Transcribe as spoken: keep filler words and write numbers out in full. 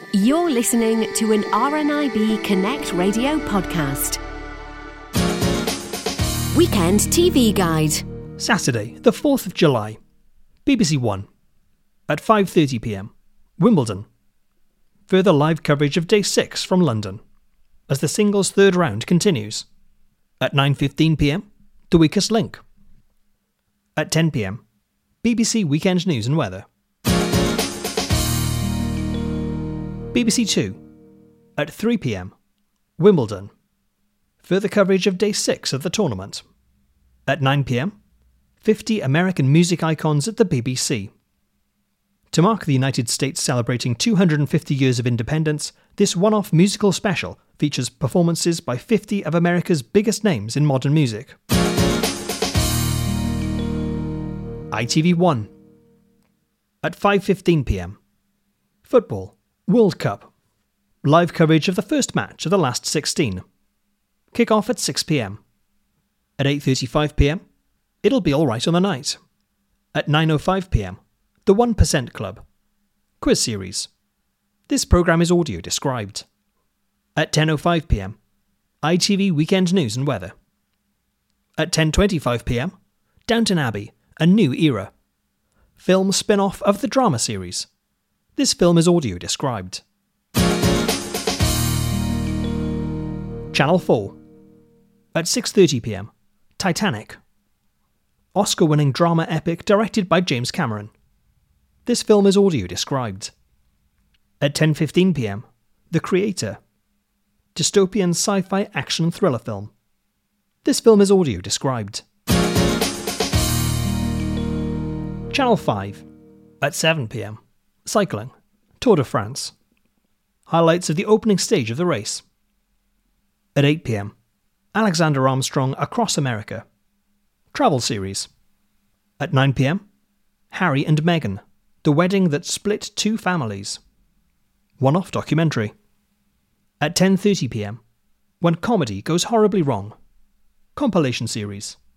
You're listening to an R N I B Connect Radio podcast. Weekend T V Guide. Saturday, the fourth of July. B B C One. At five thirty p m, Wimbledon. Further live coverage of Day six from London, as the singles third round continues. At nine fifteen p m, The Weakest Link. At ten p m, B B C Weekend News and Weather. B B C Two. At three p m, Wimbledon. Further coverage of Day six of the tournament. At nine p m, fifty American music icons at the B B C. To mark the United States celebrating two hundred fifty years of independence, this one-off musical special features performances by fifty of America's biggest names in modern music. I T V One. At five fifteen p m, Football. World Cup. Live coverage of the first match of the last sixteen. Kick-off at six p m. At eight thirty-five p m, It'll Be Alright on the Night. At nine oh five p m, The one percent Club. Quiz series. This programme is audio described. At ten oh five p m, I T V Weekend News and Weather. At ten twenty-five p m, Downton Abbey, A New Era. Film spin-off of the drama series. This film is audio described. Channel four. At six thirty p m, Titanic. Oscar-winning drama epic directed by James Cameron. This film is audio described. At ten fifteen p m, The Creator. Dystopian sci-fi action thriller film. This film is audio described. Channel five. At seven p m, Cycling. Tour de France. Highlights of the opening stage of the race. At eight p m, Alexander Armstrong Across America. Travel series. At nine p m, Harry and Meghan, The Wedding That Split Two Families. One-off documentary. At ten thirty p m, When Comedy Goes Horribly Wrong. Compilation series.